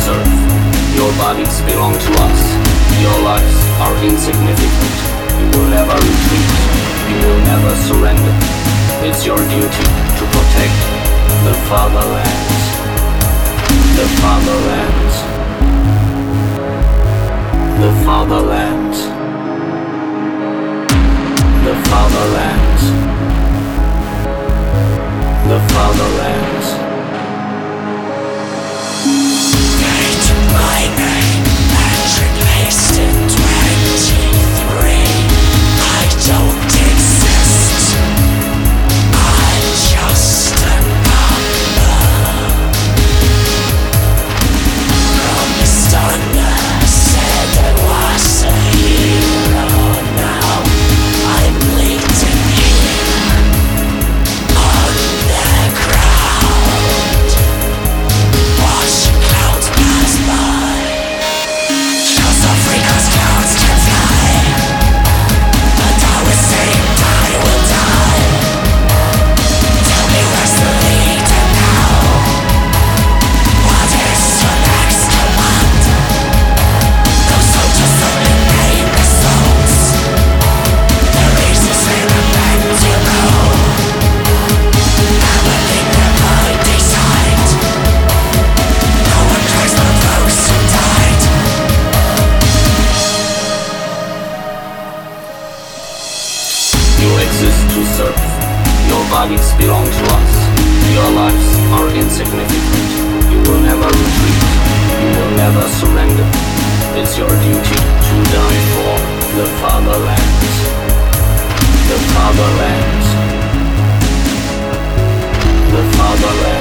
serve. Your bodies belong to us. Your lives are insignificant. You will never retreat. You will never surrender. It's your duty to protect the fatherland. The fatherland. The fatherland. The fatherland. The fatherland. Write my name and replaced in 23. I don't exist. I'm just a number. Promised honor, said I was a hero. Now I'm bleeding here on the ground, watching clouds pass by. Just Africa's clouds can fly, but I was saying I will die. Tell me where's the leader now? What is your next command? Those soldiers only name the souls. The reasons they repent to know. Never think never decide. No one cries for those who died. You exist to serve. Your bodies belong to us. Your lives are insignificant. You will never retreat. You will never surrender. It's your duty to die for the fatherland. The fatherland. The fatherland.